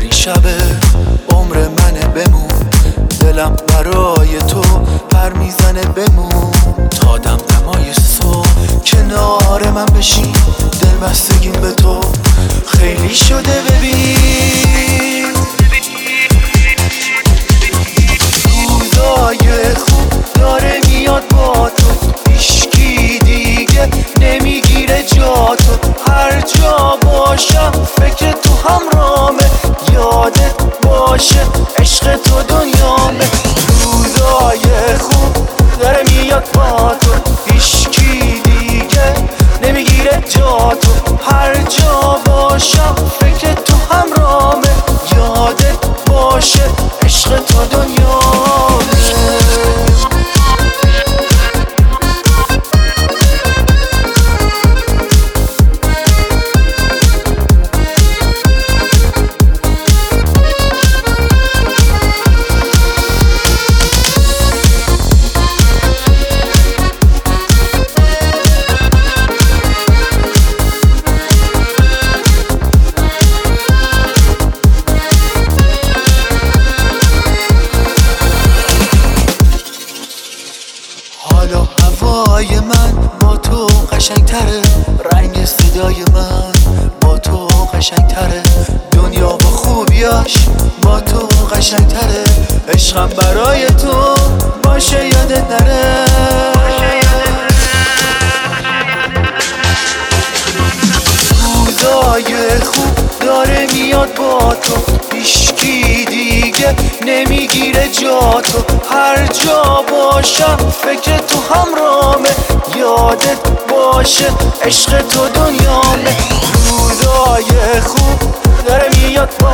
این شب عمر منه بمون، دلم برای تو پر میزنه بمون تا دمدمای صبح کنار من بشین، دل بستگیم به تو خیلی شده ببین. روزای خوب داره میاد با تو، هیچکی دیگه نمیگیره جا تو، هر جا باشم فکر تو همرامه، یادت باشه عشق تو دنیامه. روزای خوب داره میاد با تو، هیچکی دیگه نمیگیره جا تو، هر جا باشم فکر تو همرامه، یادت باشه عشق تو دنیامه. حالا هوای من با تو قشنگتره، رنگ صدای من با تو قشنگتره، دنیا با خوبیاش با تو قشنگتره، عشقم برای تو باشه یادت نره. روزای خوب داره میاد با تو، هیچکی دیگه نمیگیره جا تو، هر جا باشم فکر تو همرامه، یادت باشه عشق تو دنیامه. روزای خوب داره میاد با